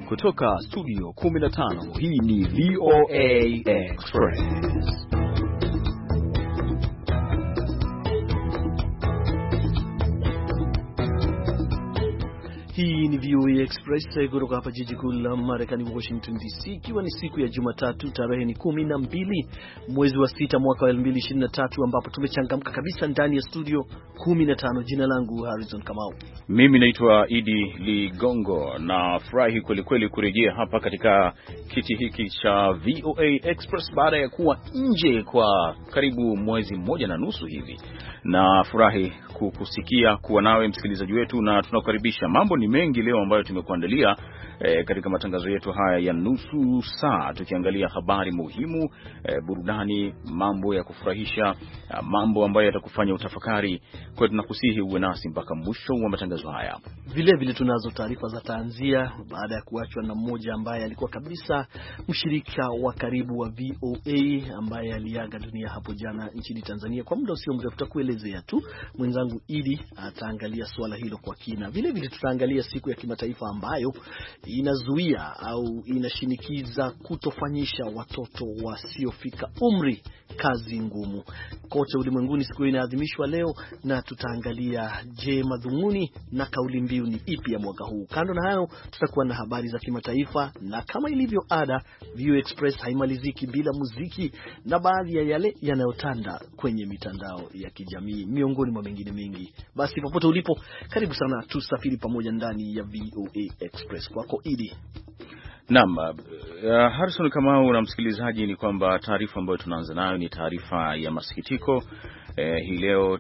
Kutoka studio 15, hii ni VOA Express. Hii ni VOA Express kutoka hapa jiji kuu la Marekani, Washington DC, ikiwa ni siku ya Jumatatu, tarehe ni 12 mwezi wa 6 mwaka wa 2023, ambapo tumechangamka kabisa ndani ya studio 15. Jina langu Harrison Kamau. Mimi naitwa Idi Ligongo, na furahi kweli kweli kurejea hapa katika kiti hiki cha VOA Express baada ya kuwa nje kwa karibu mwezi mmoja na nusu hivi. Na furahi kukusikia kuwa nawe msikilizaji wetu, na tunakukaribisha. Mambo ni mengi leo ambayo tumekuandalia katika matangazo yetu haya ya nusu saa, tukiangalia habari muhimu, burudani, mambo ya kufurahisha, mambo ambayo yatakufanya utafakari. Kwa hiyo tunakusihi uwe nasi mpaka mwisho wa matangazo haya. Vile vile tunazo taarifa za tanzia baada ya kuachwa na mmoja ambaye alikuwa kabisa mshirika wa karibu wa VOA ambaye aliaga dunia hapo jana nchini Tanzania. Kwa muda usio mrefu tutakuelezea tu, mwenzangu Idi ataangalia swala hilo kwa kina. Vile vile tutaangalia siku ya kimataifa ambayo inazuia au inashinikiza kutofanyisha watoto wasiofika umri kazi ngumu. Kote ulimwenguni siku inaadhimishwa leo, na tutaangalia je, madhumuni na kauli mbiu ni ipi ya mwaka huu. Kando na hayo, tutakuwa na habari za kimataifa, na kama ilivyo ada, VOA Express haimaliziki bila muziki na baadhi ya yale yanayotanda kwenye mitandao ya kijamii, miongoni mwa mengine mengi. Basi popote ulipo, karibu sana tusafiri pamoja ndani ya VOA Express. Kwako Idi. Naam, Harrison Kamau na msikilizaji, ni kwamba taarifa ambayo tunaanza nayo ni taarifa ya masikitiko. Hii leo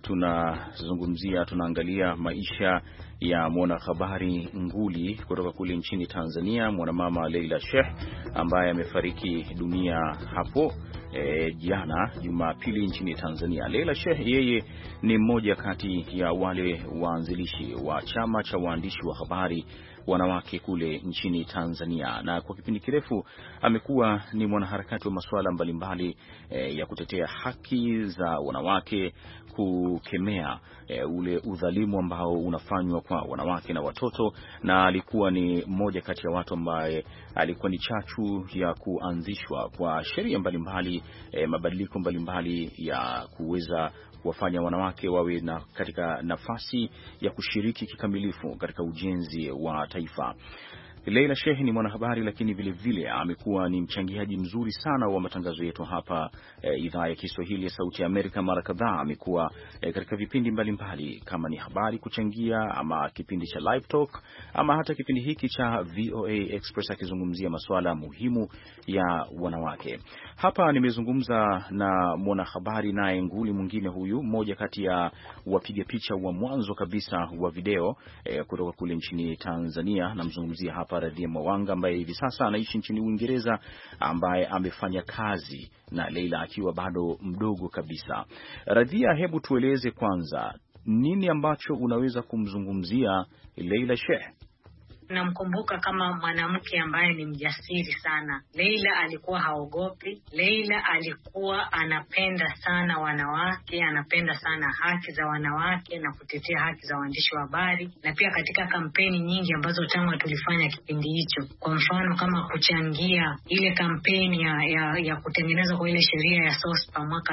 tunaangalia maisha ya mwanahabari nguli kutoka kule nchini Tanzania, mwanamama Leila Sheikh, ambaye amefariki dunia hapo jana Jumapili nchini Tanzania. Leila Sheikh yeye ni mmoja kati ya wale waanzilishi wa chama cha waandishi wa habari wanawake kule nchini Tanzania, na kwa kipindi kirefu amekuwa ni mwanaharakati wa masuala mbalimbali ya kutetea haki za wanawake, kukemea ule udhalimu ambao unafanywa kwa wanawake na watoto, na alikuwa ni mmoja kati ya watu ambaye alikuwa ni chachu ya kuanzishwa kwa sheria mbalimbali, mabadiliko mbalimbali ya kuweza kuwafanya wanawake wawe katika nafasi ya kushiriki kikamilifu katika ujenzi wa taifa. Leila Sheikh ni mwanahabari, lakini vile vile amekuwa ni mchangiaji mzuri sana wa matangazo yetu hapa idhaa ya Kiswahili ya Sauti ya Amerika. Mara kadhaa amekuwa katika vipindi mbalimbali, kama ni habari kuchangia, ama kipindi cha Live Talk, ama hata kipindi hiki cha VOA Express akizungumzia masuala muhimu ya wanawake. Hapa nimezungumza na mwanahabari naye nguli mwingine huyu, mmoja kati ya wapiga picha wa mwanzo kabisa wa video kutoka kule nchini Tanzania. Namzungumzia hapa Radhia Mwanga, ambaye hivi sasa anaishi nchini Uingereza, ambaye amefanya kazi na Leila akiwa bado mdogo kabisa. Radhia, hebu tueleze kwanza, nini ambacho unaweza kumzungumzia Leila Sheikh? Namkumbuka kama mwanamke ambaye ni mjasiri sana. Leila alikuwa haogopi. Leila alikuwa anapenda sana wanawake, anapenda sana haki za wanawake na kutetea haki za waandishi wa habari, na pia katika kampeni nyingi ambazo TAMWA tulifanya kipindi hicho. Kwa mfano kama kuchangia ile kampeni ya kutengenezwa kwa ile sheria ya SOSPA mwaka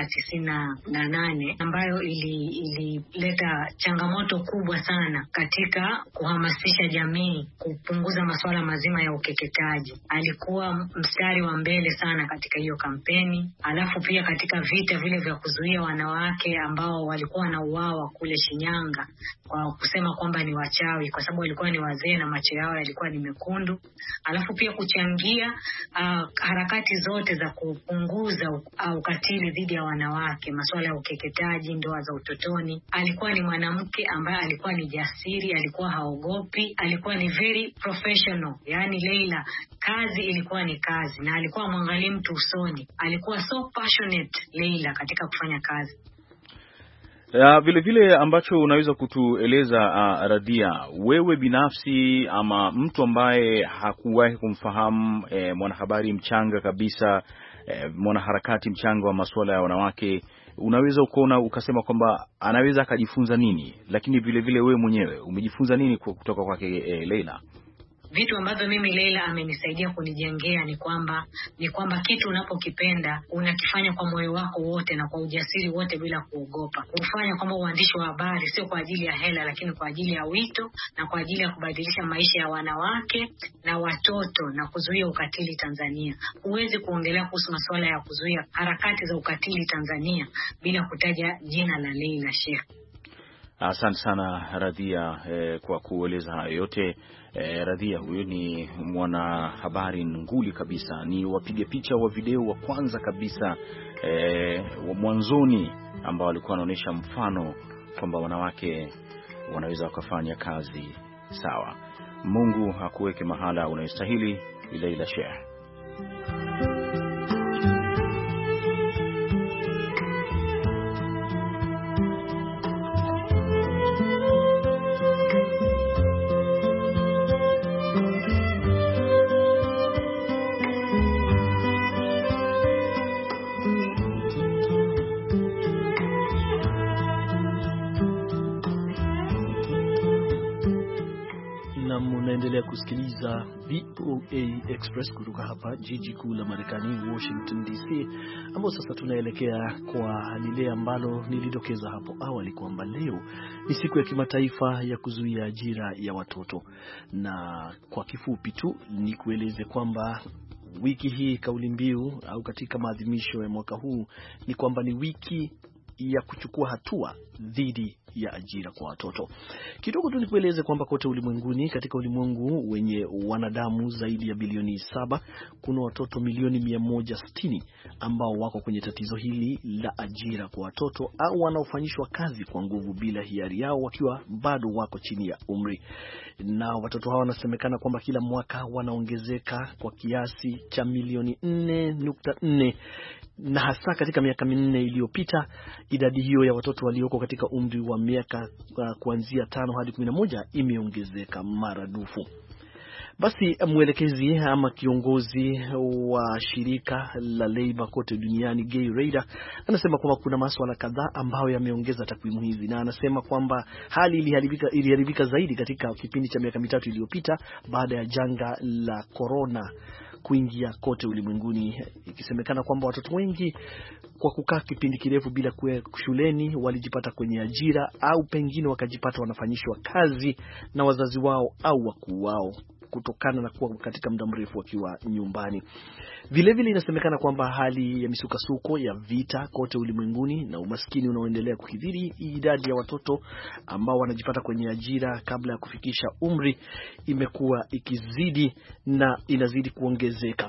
98 ambayo ilileta changamoto kubwa sana katika kuhamasisha jamii kupunguza masuala mazima ya ukeketaji. Alikuwa mstari wa mbele sana katika hiyo kampeni. Alafu pia katika vita vile vya kuzuia wanawake ambao walikuwa wanauawa kule Shinyanga kwa kusema kwamba ni wachawi, kwa sababu walikuwa ni wazee na macho yao yalikuwa ni mekundu. Alafu pia kuchangia harakati zote za kupunguza ukatili dhidi ya wanawake, masuala ya ukeketaji, ndoa za utotoni. Alikuwa ni mwanamke ambaye alikuwa ni jasiri, alikuwa haogopi, alikuwa ni very professional. Yani Leila, kazi ilikuwa ni kazi, na alikuwa mwangalie mtu usoni. Alikuwa so passionate Leila katika kufanya kazi. Vile vile ambacho unaweza kutueleza Radhia, wewe binafsi ama mtu ambaye hakuwahi kumfahamu mwanahabari mchanga kabisa, mwanaharakati mchanga wa masuala ya wanawake, unaweza ukaona ukasema kwamba anaweza akajifunza nini, lakini vile vile wewe mwenyewe umejifunza nini kutoka kwake Leila? Vitu ambavyo mimi Leila amenisaidia kunijengea ni kwamba kitu unapokipenda unakifanya kwa moyo wako wote na kwa ujasiri wote bila kuogopa. Kufanya kwamba uandishi wa habari sio kwa ajili ya hela, lakini kwa ajili ya wito na kwa ajili ya kubadilisha maisha ya wanawake na watoto na kuzuia ukatili Tanzania. Huwezi kuongelea kuhusu masuala ya kuzuia harakati za ukatili Tanzania bila kutaja jina la Leila Sheikh. Asante sana Radhia kwa kueleza hayo yote. Radhia huyu ni mwanahabari nguli kabisa, ni wapiga picha wa video wa kwanza kabisa wa mwanzoni ambao walikuwa wanaonyesha mfano kwamba wanawake wanaweza wakafanya kazi sawa. Mungu akuweke mahala unayostahili, Leila Sheikh. Mnaendelea kusikiliza VOA Express kutoka hapa jiji kuu la Marekani, Washington DC, ambapo sasa tunaelekea kwa lile ambalo nilidokeza hapo awali kwamba leo ni siku ya kimataifa ya kuzuia ajira ya watoto. Na kwa kifupi tu ni kueleze kwamba wiki hii kauli mbiu au katika maadhimisho ya mwaka huu ni kwamba ni wiki ya kuchukua hatua dhidi ya ajira kwa watoto. Kidogo tu nikueleze kwamba kote ulimwenguni, katika ulimwengu wenye wanadamu zaidi ya bilioni 7, kuna watoto milioni 160 ambao wako kwenye tatizo hili la ajira kwa watoto au wanaofanyishwa kazi kwa nguvu bila hiari yao wakiwa bado wako chini ya umri. Na watoto hawa wanasemekana kwamba kila mwaka wanaongezeka kwa kiasi cha milioni 4.4, na hasa katika miaka 4 iliyopita idadi hiyo ya watoto walioko katika umri wa miaka kuanzia 5 hadi 11 imeongezeka maradufu. Basi mwelekezi ama kiongozi wa shirika la Labour kote duniani, Gay Ryder, anasema kwamba kuna masuala kadhaa ambayo yameongeza takwimu hizi, na anasema kwamba hali iliharibika zaidi katika kipindi cha miaka 3 iliyopita baada ya janga la corona kuingia kote ulimwenguni, ikisemekana kwamba watoto wengi kwa kukaa kipindi kirefu bila kuwa shuleni walijipata kwenye ajira au pengine wakajipata wanafanyishwa kazi na wazazi wao au wakuu wao kutokana na kuwa katika muda mrefu wakiwa nyumbani. Vilevile inasemekana kwamba hali ya misukasuko ya vita kote ulimwenguni na umaskini unaoendelea kukithiri idadi ya watoto ambao wanajipata kwenye ajira kabla ya kufikisha umri imekuwa ikizidi na inazidi kuongezeka.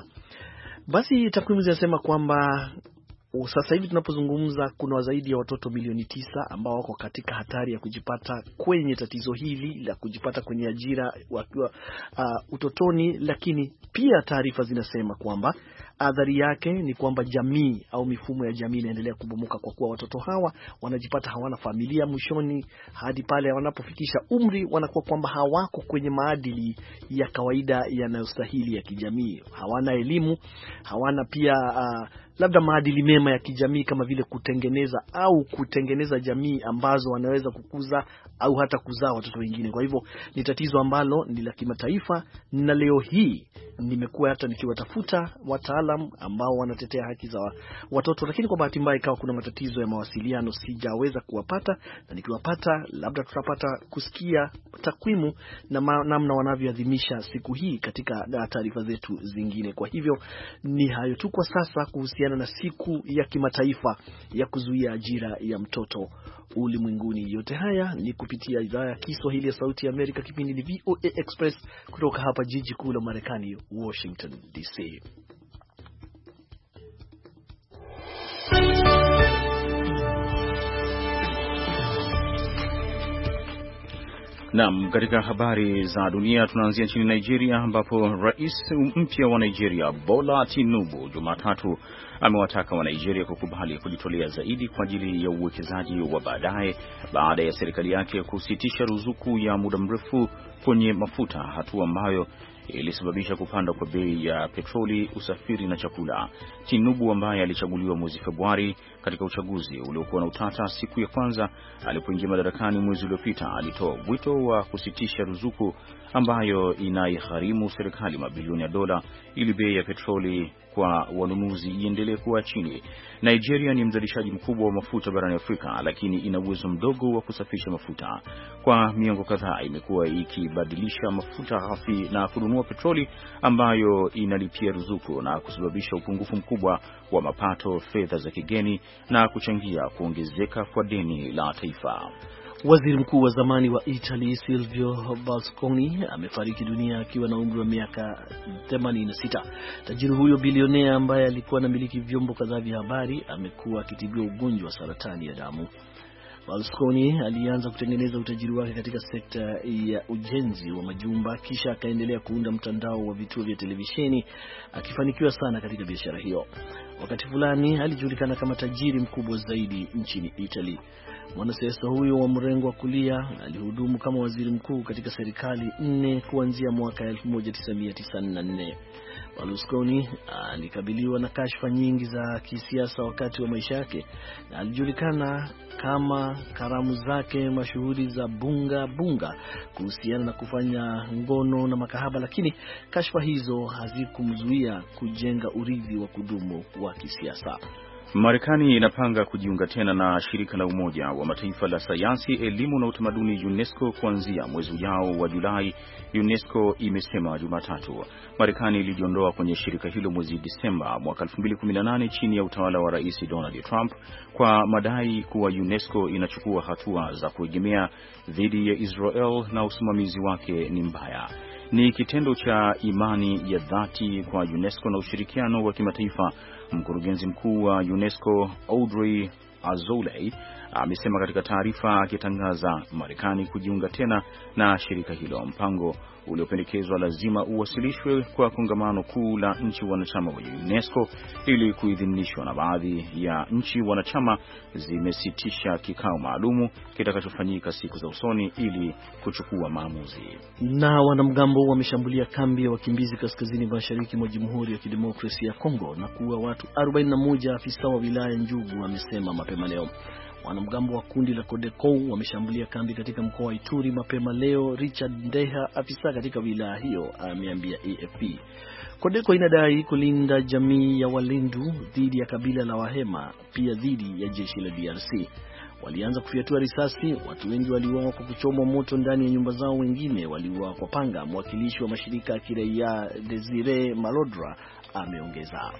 Basi takwimu zinasema kwamba sasa hivi tunapozungumza kuna zaidi ya watoto milioni 9 ambao wako katika hatari ya kujipata kwenye tatizo hili la kujipata kwenye ajira wakiwa utotoni, lakini pia taarifa zinasema kwamba adhari yake ni kwamba jamii au mifumo ya jamii inaendelea kubomoka kwa kuwa watoto hawa wanajipata hawana familia mwishoni, hadi pale wanapofikisha umri wanakuwa kwamba hawako kwenye maadili ya kawaida yanayostahili ya kijamii. Hawana elimu, hawana pia labda maadili mema ya kijamii kama vile kutengeneza jamii ambazo wanaweza kukuza au hata kuzaa watoto wengine. Kwa hivyo ni tatizo ambalo ni la kimataifa, na leo hii nimekuwa hata nikiwatafuta wataalam ambao wanatetea haki za watoto, lakini kwa bahati mbaya ikawa kuna matatizo ya mawasiliano, sijaweza kuwapata, na nikiwapata labda tutapata kusikia takwimu na namna wanavyoadhimisha siku hii katika taarifa zetu zingine. Kwa hivyo ni hayo tu kwa sasa kuhusiana na siku ya kimataifa ya kuzuia ajira ya mtoto ulimwenguni. Yote haya ni kupitia idhaa ya Kiswahili ya Sauti ya Amerika. Kipindi ni VOA Express kutoka hapa jiji kuu la Marekani, Washington DC. Naam, katika habari za dunia tunaanzia nchini Nigeria ambapo rais mpya wa Nigeria Bola Tinubu Jumatatu amewataka wa Nigeria kukubali kujitolea zaidi kwa ajili ya uwekezaji wa baadaye baada ya serikali yake kusitisha ruzuku ya muda mrefu kwenye mafuta, hatua ambayo ilisababisha kupanda kwa bei ya petroli, usafiri na chakula. Tinubu ambaye alichaguliwa mwezi Februari katika uchaguzi uliokuwa na utata siku ya kwanza alipoingia madarakani mwezi uliopita, alitoa wito wa kusitisha ruzuku ambayo inaigharimu serikali mabilioni ya dola ili bei ya petroli kwa wanunuzi iendelee kuwa chini. Nigeria ni mzalishaji mkubwa wa mafuta barani Afrika, lakini ina uwezo mdogo wa kusafisha mafuta. Kwa miongo kadhaa imekuwa ikibadilisha mafuta ghafi na kununua petroli ambayo inalipia ruzuku na kusababisha upungufu mkubwa wa mapato, fedha za kigeni na kuchangia kuongezeka kwa deni la taifa. Waziri mkuu wa zamani wa Italy Silvio Berlusconi amefariki dunia akiwa na umri wa miaka 86. Tajiri huyo bilionea ambaye alikuwa anamiliki vyombo kadhaa vya habari amekuwa akitibiwa ugonjwa wa saratani ya damu. Berlusconi alianza kutengeneza utajiri wake katika sekta ya ujenzi wa majumba, kisha akaendelea kuunda mtandao wa vituo vya televisheni, akifanikiwa sana katika biashara hiyo. Wakati fulani alijulikana kama tajiri mkubwa zaidi nchini Italy. Mwanasiasa huyo wa mrengo wa kulia alihudumu kama waziri mkuu katika serikali 4 kuanzia mwaka 1994. Berlusconi alikabiliwa na kashfa nyingi za kisiasa wakati wa maisha yake na alijulikana kama karamu zake mashuhuri za bunga kuhusiana na kufanya ngono na makahaba, lakini kashfa hizo hazikumzuia kujenga urithi wa kudumu wa kisiasa. Marekani inapanga kujiunga tena na shirika la Umoja wa Mataifa la sayansi, elimu na utamaduni UNESCO kuanzia mwezi ujao wa Julai, UNESCO imesema Jumatatu. Marekani ilijiondoa kwenye shirika hilo mwezi Disemba mwaka 2018 chini ya utawala wa Rais Donald Trump kwa madai kuwa UNESCO inachukua hatua za kuegemea dhidi ya Israel na usimamizi wake ni mbaya. Ni kitendo cha imani ya dhati kwa UNESCO na ushirikiano wa kimataifa, mkurugenzi mkuu wa UNESCO Audrey Azoulay amesema katika taarifa akitangaza Marekani kujiunga tena na shirika hilo. Mpango uliopendekezwa lazima uwasilishwe kwa kongamano kuu la nchi wanachama wa UNESCO ili kuidhinishwa, na baadhi ya nchi wanachama zimesitisha kikao maalumu kitakachofanyika siku za usoni ili kuchukua maamuzi. Na wanamgambo wameshambulia kambi ya wakimbizi kaskazini mashariki mwa Jamhuri ya Kidemokrasia ya Kongo na kuua watu 41, afisa wa wilaya Njugu amesema mapema leo. Wanamgambo wa kundi la Codeco wameshambulia kambi katika mkoa wa Ituri mapema leo. Richard Ndeha, afisa katika wilaya hiyo, ameambia AFP. Codeco inadai kulinda jamii ya Walendu dhidi ya kabila la Wahema, pia dhidi ya jeshi la DRC. Walianza kufyatua risasi, watu wengi waliuawa kwa kuchomwa moto ndani ya nyumba zao, wengine waliuawa kwa panga. Mwakilishi wa mashirika ya kiraia Desire Malodra ameongeza.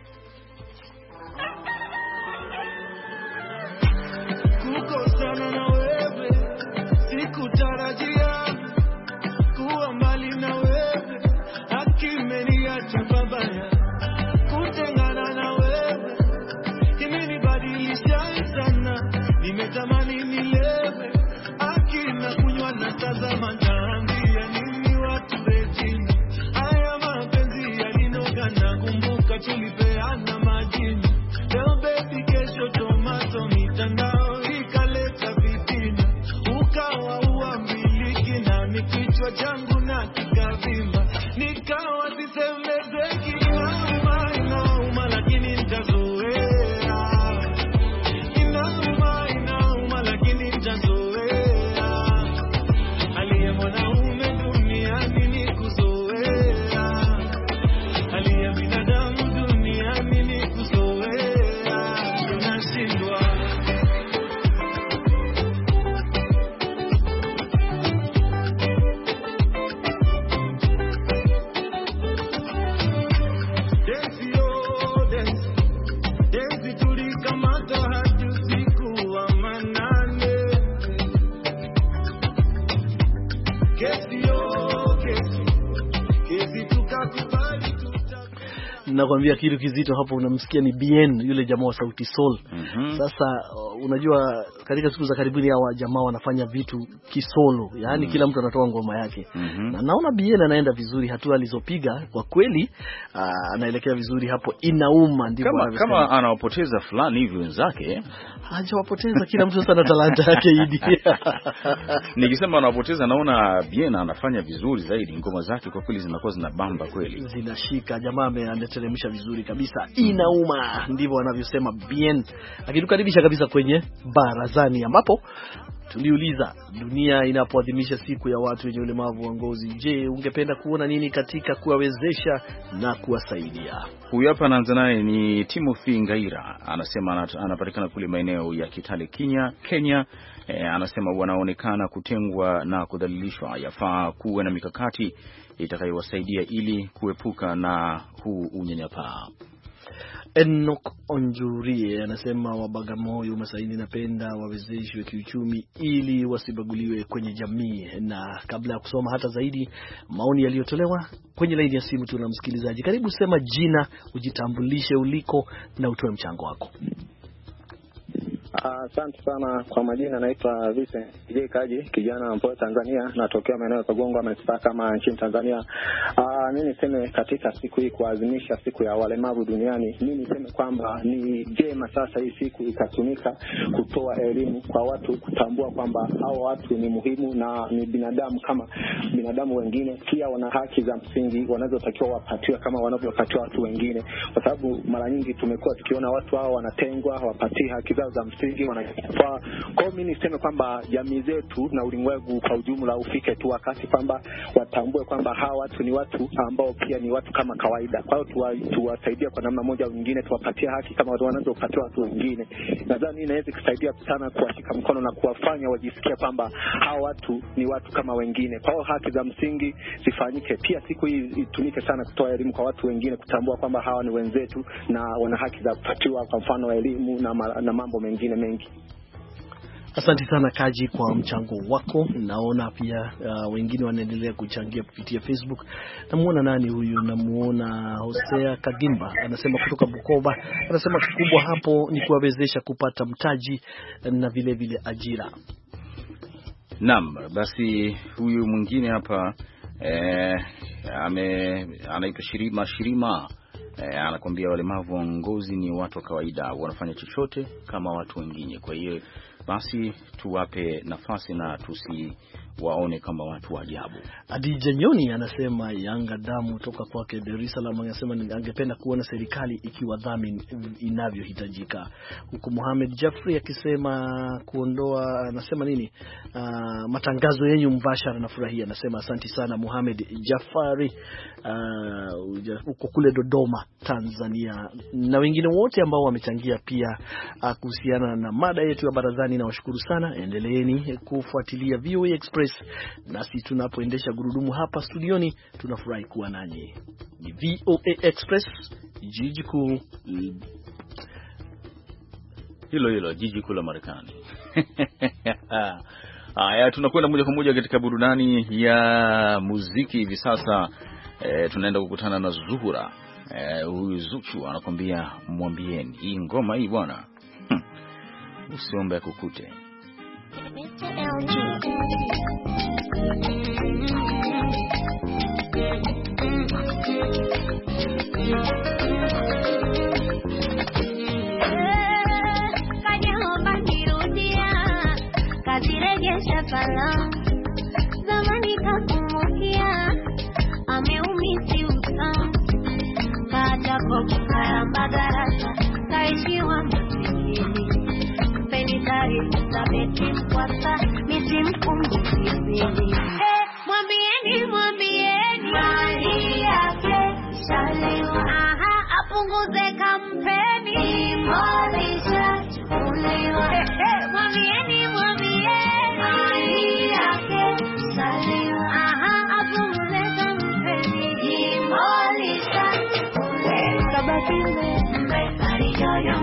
Kukosana na wewe sikutarajia, kuwa mbali na wewe hakimeniacha babaya, kutengana na wewe imenibadilisha sana, nimetamani nilewe akina kunywa na tazama, naambia nini watu wengine, haya mapenzi yalinoga na kumbuka tulipeana majini, leo baby kesho tomato mitandao ikaleta vitina, ukawa uamiliki na mikichwa changu na kikavimba, nikawa sisemezeki, inauma lakini nitazoea, inauma lakini nitazoea, aliye mwanaume duniani ni kuzoea, aliye binadamu duniani ni kuzoea, tunashindwa. Densi tulikamata hadi usiku wa manane, kesi tukakubali Nakwambia kitu kizito hapo, unamsikia ni Bien, yule jamaa wa Sauti Sol. Sasa unajua katika siku za karibuni hawa jamaa wanafanya vitu kisolo, yani kila mtu anatoa ngoma yake. Na naona Bien anaenda vizuri, hatua alizopiga kwa kweli anaelekea vizuri hapo, inauma ndivyo kama anawapoteza fulani hivi wenzake. Hajawapoteza, kila mtu sasa na talanta yake Idi. Nikisema anawapoteza, naona Bien anafanya vizuri zaidi, ngoma zake kwa kweli zinakuwa zinabamba kweli, zinashika. Jamaa ameteremsha vizuri kabisa, inauma ndivyo wanavyosema Bien. Akitukaribisha kabisa kwenye barazani, ambapo tuliuliza dunia inapoadhimisha siku ya watu wenye ulemavu wa ngozi, je, ungependa kuona nini katika kuwawezesha na kuwasaidia? Huyu hapa anaanza naye ni Timothy Ngaira, anasema anapatikana kule maeneo ya Kitale, Kenya. Anasema wanaonekana kutengwa na kudhalilishwa, yafaa kuwe na mikakati itakayowasaidia ili kuepuka na huu unyanyapaa. Enoch Onjurie anasema wa Bagamoyo Masaini, napenda wawezeshwe kiuchumi ili wasibaguliwe kwenye jamii. Na kabla ya kusoma hata zaidi maoni yaliyotolewa kwenye laini ya simu, tuna msikilizaji. Karibu, sema jina, ujitambulishe uliko na utoe mchango wako. Asante sana kwa majina, naitwa Vincent J Kaji, kijana mpoa Tanzania, natokea maeneo ya Kagongo Manispaa kama nchini Tanzania. Mimi niseme katika siku hii kuadhimisha siku ya walemavu duniani, mimi niseme kwamba ni jema sasa hii siku ikatumika kutoa elimu kwa watu, kutambua kwamba hao watu ni muhimu na ni binadamu kama binadamu wengine, pia wana haki za msingi wanazotakiwa wapatiwe kama wanavyopatiwa watu wengine, kwa sababu mara nyingi tumekuwa tukiona watu hao wanatengwa, hawapati haki zao za msingi, wanafaa. Kwa mimi niseme kwamba jamii zetu na ulimwengu kwa ujumla ufike tu wakati kwamba watambue kwamba hawa watu ni watu ambao pia ni watu kama kawaida. Kwa hiyo tuwasaidie kwa namna moja au nyingine, tuwapatie haki kama wanazopatiwa watu wengine. Nadhani inaweza kusaidia sana kuwashika mkono na kuwafanya wajisikie kwamba hawa watu ni watu kama wengine. Kwa hiyo haki za msingi zifanyike. Pia siku hii itumike sana kutoa elimu kwa watu wengine, kutambua kwamba hawa ni wenzetu na wana haki za kupatiwa, kwa mfano elimu na mambo mengine mengi. Asante sana Kaji kwa mchango wako. Naona pia wengine wanaendelea kuchangia kupitia Facebook. Namuona nani huyu? Namuona Hosea Kagimba, anasema kutoka Bukoba. Anasema kikubwa hapo ni kuwawezesha kupata mtaji na vile vile ajira. Naam, basi huyu mwingine hapa anaitwa Shirima. Anakuambia walemavu wa ngozi ni watu wa kawaida, wanafanya chochote kama watu wengine. Kwa hiyo basi tuwape nafasi na tusiwaone kama watu wa ajabu. Adija Nyoni anasema Yanga damu toka kwake Dar es Salaam, anasema angependa kuona serikali ikiwadhamini inavyohitajika. Huku Mohamed Jafri akisema kuondoa, anasema nini, matangazo yenu mbashara nafurahia. Anasema asante sana Mohamed Jafari uko kule Dodoma Tanzania, na wengine wote ambao wamechangia pia kuhusiana na mada yetu ya barazani. Na washukuru sana, endeleeni kufuatilia VOA Express, nasi tunapoendesha gurudumu hapa studioni tunafurahi kuwa nanyi. Ni VOA Express, jiji kuu hilo jiji kuu la Marekani. Haya, tunakwenda moja kwa moja katika burudani ya muziki hivi sasa. Tunaenda kukutana na Zuhura. Huyu Zuchu anakuambia mwambieni. Hii ngoma hii bwana, usiombe akukute. Kajaomba nirudia, kazirejesha pala. Zamani kakumukia, ameumisi usa. Kaja kokukaya madarasa, kaishiwa masikini. Mpeni taarifa za beti mkwasa, misi mkungu kizini. Mwambieni mali yake shalewa. Apunguze kampeni, mali shachukuliwa. Mwambieni mali yake shalewa. Apunguze kampeni, mali shachukuliwa. Kabakile alijojo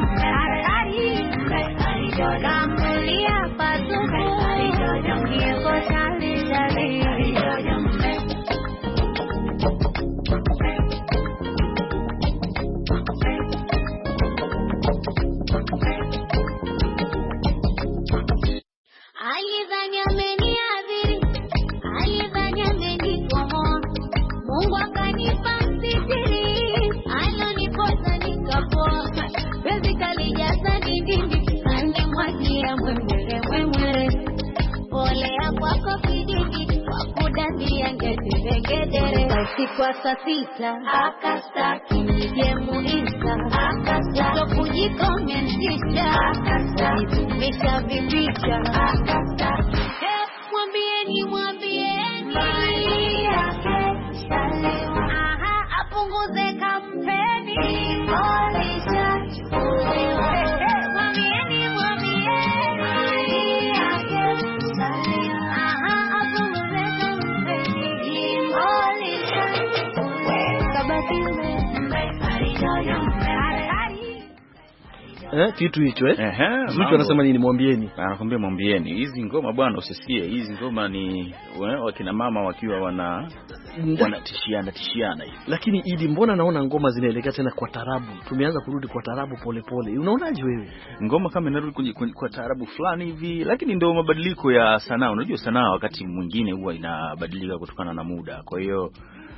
kamulia pasuku kieko shali shali. eti regedere kwa saa sita akastaki nijemu insta akastaki kujikomentisha akastaki tumesha vipicha akastaki mwambieni mali yake shalewa apunguze kampeni molisha chukulewa mwambieni mali yake shalewa apunguze kampeni molisha chukulewa kabaki kitu hicho Zuchu anasema nini? Mwambieni. Anakuambia mwambieni. Hizi ngoma bwana usisikie. Hizi ngoma ni wakina mama wakiwa wanatishiana hivi. Lakini Idi, mbona naona ngoma zinaelekea tena kwa tarabu? Tumeanza kurudi kwa tarabu pole. Unaonaje wewe? Ngoma kama inarudi kwa tarabu fulani hivi, lakini ndio mabadiliko ya sanaa. Unajua sanaa wakati mwingine huwa inabadilika kutokana na muda. Kwa hiyo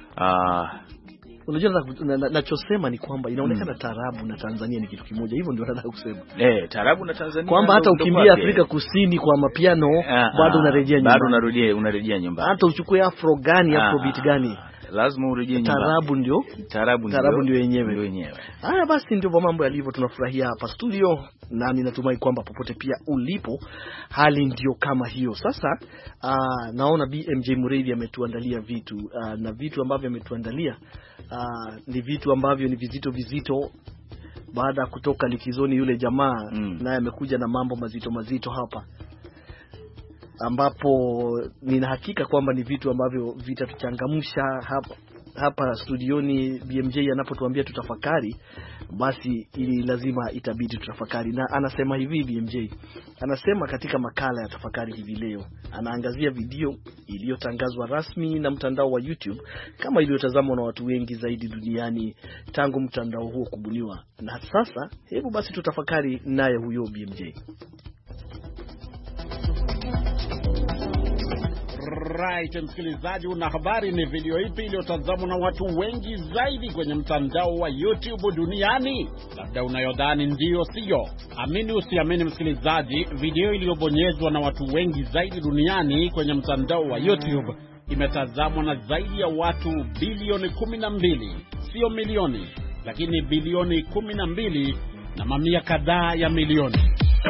unajua nachosema ni kwamba inaonekana tarabu na Tanzania ni kitu kimoja. Hivyo ndio nataka kusema. Tarabu na Tanzania kwamba hata ukimbia Afrika Kusini kwa mapiano bado unarejea nyumbani. Bado unarejea nyumbani. Hata uchukue afrobeat gani lazima urejee nyumbani. Tarabu ndio yenyewe. Haya basi ndio mambo yalivyo. Tunafurahia hapa studio na ninatumai kwamba popote pia ulipo hali ndio kama hiyo. Sasa naona BMJ Mureithi ametuandalia vitu na vitu ambavyo ametuandalia ni vitu ambavyo ni vizito baada ya kutoka likizoni. Yule jamaa naye amekuja na mambo mazito hapa, ambapo nina hakika kwamba ni vitu ambavyo vitatuchangamsha hapa studioni. BMJ anapotuambia tutafakari, basi ili lazima itabidi tutafakari. Na anasema hivi BMJ, anasema katika makala ya tafakari hivi leo anaangazia video iliyotangazwa rasmi na mtandao wa YouTube kama iliyotazamwa na watu wengi zaidi duniani tangu mtandao huo kubuniwa. Na sasa hebu basi tutafakari naye huyo BMJ. Right, msikilizaji, una habari ni video ipi iliyotazamwa na watu wengi zaidi kwenye mtandao wa YouTube duniani? Labda unayodhani ndio sio. Amini usiamini msikilizaji, video iliyobonyezwa na watu wengi zaidi duniani kwenye mtandao wa YouTube imetazamwa na zaidi ya watu bilioni 12, sio milioni, lakini bilioni 12 na mamia kadhaa ya milioni.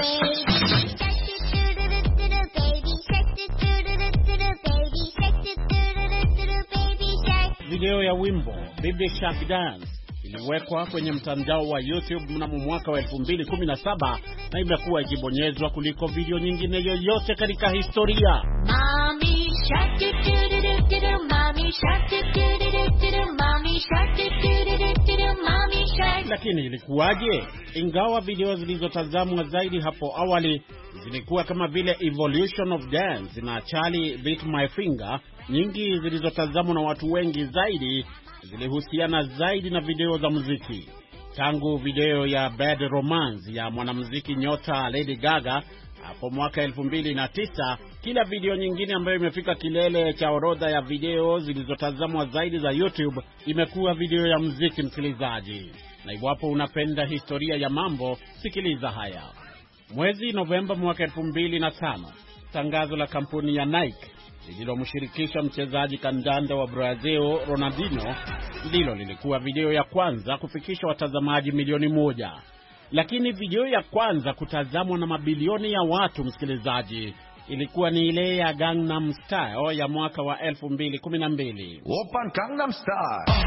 Video ya wimbo Baby Shark Dance iliwekwa kwenye mtandao wa YouTube mnamo mwaka wa 2017 na imekuwa ikibonyezwa kuliko video nyingine yoyote katika historia. Mommy shark do do do do do, mommy shark do do do do do, mommy shark do do do do do, mommy shark. Lakini ilikuwaje? Ingawa video zilizotazamwa zaidi hapo awali zilikuwa kama vile Evolution of Dance na Charlie Beat My Finger, nyingi zilizotazamwa na watu wengi zaidi zilihusiana zaidi na video za muziki. Tangu video ya Bad Romance ya mwanamuziki nyota Lady Gaga hapo mwaka 2009, kila video nyingine ambayo imefika kilele cha orodha ya video zilizotazamwa zaidi za YouTube imekuwa video ya muziki, msikilizaji. Na iwapo unapenda historia ya mambo, sikiliza haya. Mwezi Novemba mwaka 2005, tangazo la kampuni ya Nike lililomshirikisha mchezaji kandanda wa Brazil Ronaldinho ndilo lilikuwa video ya kwanza kufikisha watazamaji milioni 1. Lakini video ya kwanza kutazamwa na mabilioni ya watu, msikilizaji, ilikuwa ni ile ya Gangnam Style ya mwaka wa 2012. Open Gangnam Style.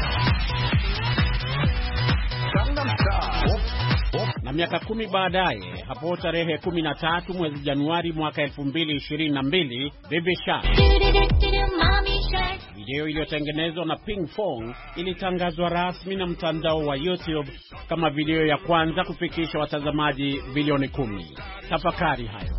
Gangnam Style. Na miaka 10 baadaye, hapo tarehe 13 mwezi Januari mwaka 2022, Baby Shark, video iliyotengenezwa na Ping Fong, ilitangazwa rasmi na mtandao wa YouTube kama video ya kwanza kufikisha watazamaji bilioni 10. Tafakari hayo.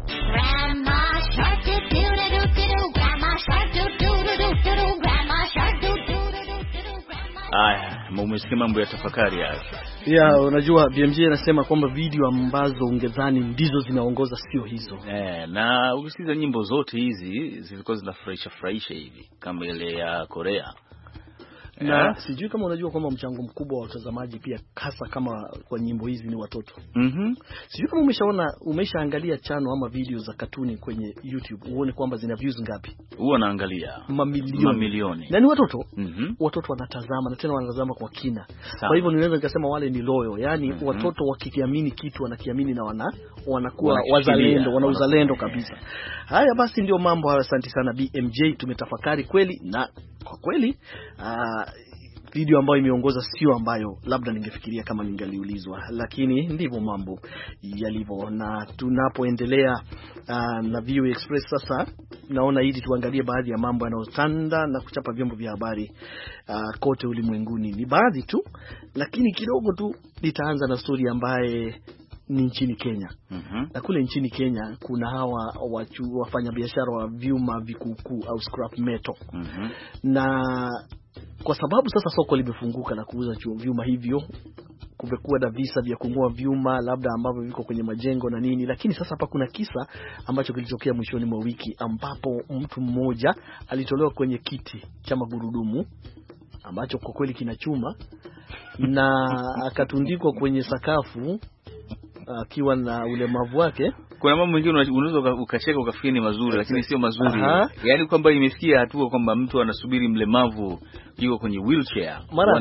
Umesikia mambo ya tafakari yake. Unajua BMJ anasema kwamba video ambazo ungedhani ndizo zinaongoza sio hizo. Na ukisikiza nyimbo zote hizi zilikuwa zinafurahisha hivi kama ile ya Korea. Na sijui kama unajua kwamba mchango mkubwa wa watazamaji pia hasa kama kwa nyimbo hizi ni watoto. Sijui kama umeshaangalia chano ama video za katuni kwenye YouTube uone kwamba zina views ngapi. Huwa naangalia mamilioni. Na ni watoto. Watoto wanatazama na tena wanatazama kwa kina. Kwa hivyo ninaweza nikasema wale ni loyo. Yaani watoto wakikiamini kitu wanakiamini na wanakuwa wazalendo, wana uzalendo kabisa. Haya basi ndio mambo hayo. Asante sana BMJ, tumetafakari kweli, na kwa kweli video ambayo imeongoza sio ambayo labda ningefikiria kama ningaliulizwa, lakini ndivyo mambo yalivyo. Na tunapoendelea na VOA Express sasa, naona hili tuangalie baadhi ya mambo yanayotanda na kuchapa vyombo vya habari kote ulimwenguni. Ni baadhi tu, lakini kidogo tu nitaanza na story ambaye ni nchini Kenya. Na kule nchini Kenya kuna hawa wafanyabiashara wa vyuma vikukuu au scrap metal. Na kwa sababu sasa soko limefunguka na kuuza vyuma hivyo, kumekuwa na visa vya kung'oa vyuma labda ambavyo viko kwenye majengo na nini. Lakini sasa hapa kuna kisa ambacho kilitokea mwishoni mwa wiki ambapo mtu mmoja alitolewa kwenye kiti cha magurudumu ambacho kwa kweli kina chuma na akatundikwa kwenye sakafu akiwa na ulemavu wake. Kuna mambo mengine unaweza ukacheka ukafikiri ni mazuri, lakini sio mazuri. Yaani kwamba imefikia hatua kwamba mtu anasubiri mlemavu yuko kwenye wheelchair.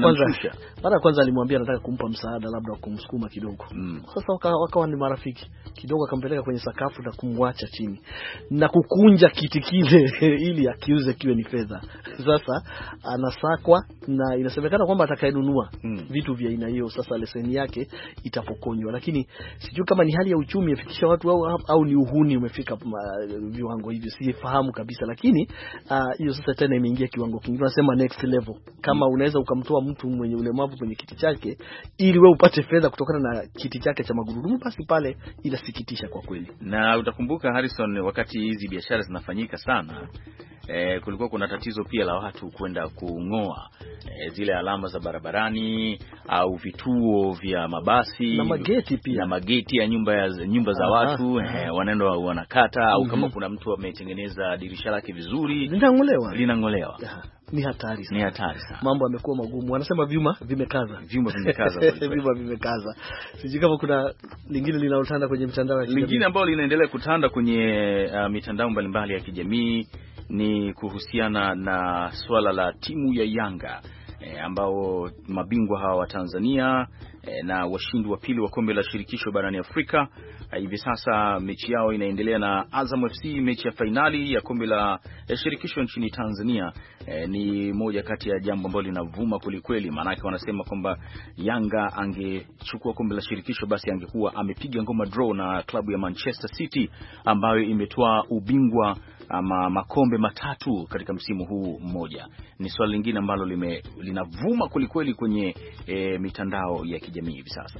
Mara kwanza alimwambia anataka kumpa msaada labda kumsukuma kidogo. Sasa wakawa ni marafiki. Kidogo akampeleka kwenye sakafu na kumwacha chini na kukunja kiti kile ili akiuze kiwe ni fedha. Sasa anasakwa na inasemekana kwamba atakayenunua vitu vya aina hiyo sasa leseni yake itapokonywa. Lakini sijui kama ni hali ya uchumi imefikisha watu au ni uhuni umefika viwango hivyo, sifahamu kabisa. Lakini hiyo sasa tena imeingia kiwango kingine, tunasema next level. Kama unaweza ukamtoa mtu mwenye ulemavu kwenye kiti chake ili wewe upate fedha kutokana na kiti chake cha magurudumu, basi pale inasikitisha kwa kweli. Na utakumbuka Harrison, wakati hizi biashara zinafanyika sana, kulikuwa kuna tatizo pia la watu kwenda kung'oa zile alama za barabarani au vituo vya mabasi na mageti pia, na mageti ya nyumba za watu. Wanaenda wanakata au kama kuna mtu ametengeneza dirisha lake vizuri linang'olewa. Ni hatari sana. Ni hatari sana. Mambo yamekuwa magumu. Wanasema vyuma vimekaza. Vyuma vimekaza. Sijui kama kuna lingine linalotanda kwenye mitandao ya kijamii. Lingine ambalo linaendelea kutanda kwenye mitandao mbalimbali ya kijamii ni kuhusiana na swala la timu ya Yanga ambao mabingwa hawa wa Tanzania na washindi wa pili wa kombe la shirikisho barani Afrika. Hivi sasa mechi yao inaendelea na Azam FC, mechi ya fainali ya kombe la shirikisho nchini Tanzania. Ni moja kati ya jambo ambalo linavuma kwelikweli, maana yake wanasema kwamba Yanga angechukua kombe la shirikisho basi angekuwa amepiga ngoma draw na klabu ya Manchester City ambayo imetoa ubingwa ama makombe matatu katika msimu huu mmoja. Ni swali lingine ambalo linavuma kwelikweli kwenye mitandao ya kijamii hivi sasa.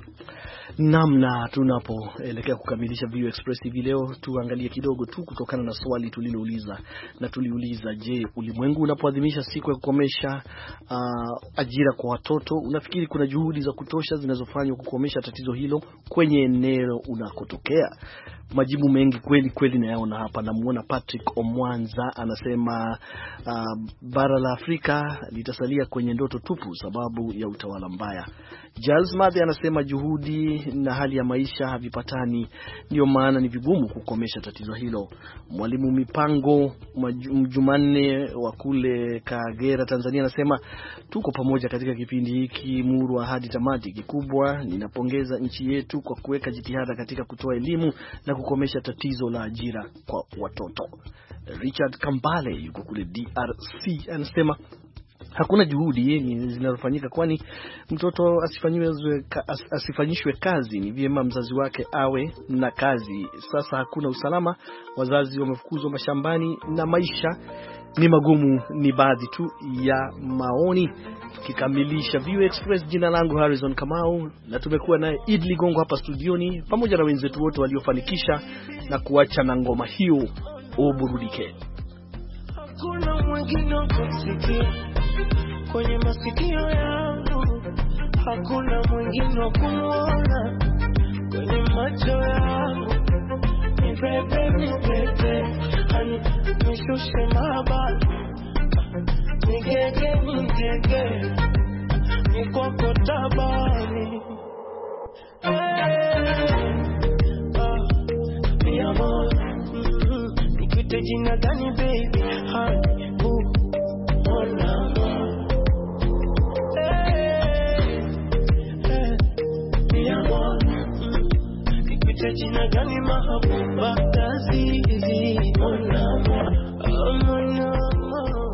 Namna tunapoelekea kukamilisha VOA Express hivi leo, tuangalie kidogo tu kutokana na swali tulilouliza. Na tuliuliza, je, ulimwengu unapoadhimisha siku ya kukomesha ajira kwa watoto, unafikiri kuna juhudi za kutosha zinazofanywa kukomesha tatizo hilo kwenye eneo unakotokea? Majibu mengi kweli nayaona hapa. Namuona Patrick Omwanza anasema bara la Afrika litasalia kwenye ndoto tupu sababu ya utawala mbaya. Giles Mathe anasema juhudi na hali ya maisha havipatani, ndio maana ni vigumu kukomesha tatizo hilo. Mwalimu Mipango Jumanne wa kule Kagera, Tanzania anasema tuko pamoja katika kipindi hiki murwa hadi tamati. Kikubwa ninapongeza nchi yetu kwa kuweka jitihada katika kutoa elimu na kukomesha tatizo la ajira kwa watoto. Richard Kambale yuko kule DRC anasema hakuna juhudi zinazofanyika, kwani mtoto asifanyishwe kazi, ni vyema mzazi wake awe na kazi. Sasa hakuna usalama, wazazi wamefukuzwa mashambani na maisha ni magumu. Ni baadhi tu ya maoni. Tukikamilisha VOA Express, jina langu Harrison Kamau na tumekuwa naye Idli Ligongo hapa studioni pamoja na wenzetu wote waliofanikisha na kuacha na ngoma hiyo uburudike. Hakuna mwingine kusikia kwenye masikio yangu, hakuna mwingine kumuona kwenye macho yangu. Ni bebe, hani nishushe mabaki